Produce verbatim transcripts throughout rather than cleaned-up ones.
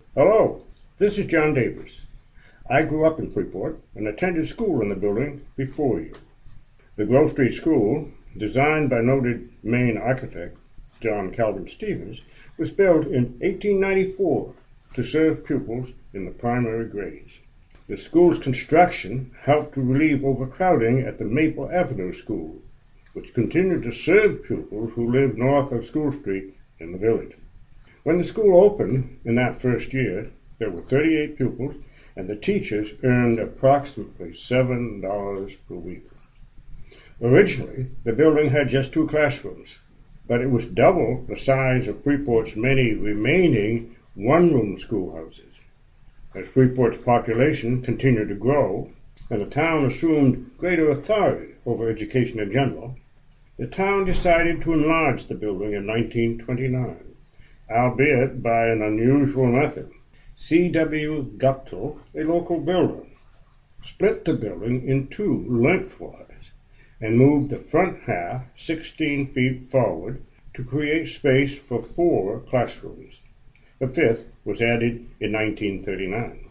Hello, this is John Davis. I grew up in Freeport and attended school in the building before you. The Grove Street School, designed by noted Maine architect John Calvin Stevens, was built in eighteen ninety-four to serve pupils in the primary grades. The school's construction helped to relieve overcrowding at the Maple Avenue School, which continued to serve pupils who lived north of School Street in the village. When the school opened in that first year, there were thirty-eight pupils, and the teachers earned approximately seven dollars per week. Originally, the building had just two classrooms, but it was double the size of Freeport's many remaining one-room schoolhouses. As Freeport's population continued to grow, and the town assumed greater authority over education in general, the town decided to enlarge the building in nineteen twenty-nine. Albeit by an unusual method. C W Guptill, a local builder, split the building in two lengthwise and moved the front half sixteen feet forward to create space for four classrooms. The fifth was added in nineteen thirty-nine.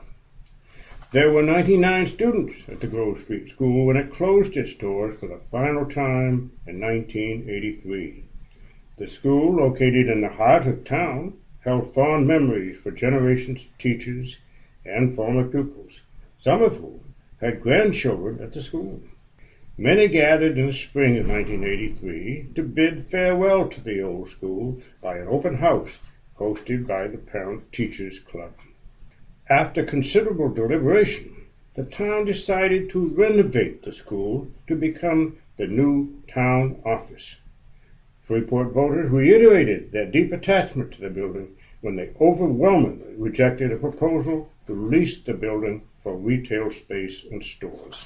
There were ninety-nine students at the Grove Street School when it closed its doors for the final time in nineteen eighty-three. The school, located in the heart of town, held fond memories for generations of teachers and former pupils, some of whom had grandchildren at the school. Many gathered in the spring of nineteen eighty-three to bid farewell to the old school by an open house hosted by the Parent Teachers Club. After considerable deliberation, the town decided to renovate the school to become the new town office. Freeport voters reiterated their deep attachment to the building when they overwhelmingly rejected a proposal to lease the building for retail space and stores.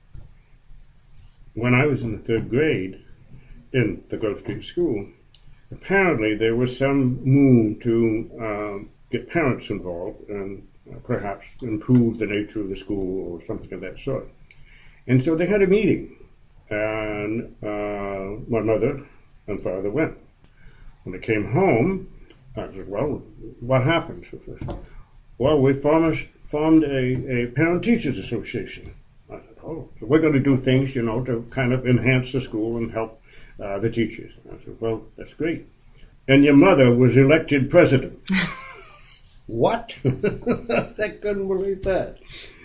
When I was in the third grade in the Grove Street School, apparently there was some move to uh, get parents involved and uh, perhaps improve the nature of the school or something of that sort. And so they had a meeting, and uh, my mother and father went. When they came home, I said, well, what happened? She said, well, we formed, formed a, a parent-teachers association. I said, oh, so we're going to do things, you know, to kind of enhance the school and help uh, the teachers. I said, well, that's great. And your mother was elected president. What? I couldn't believe that.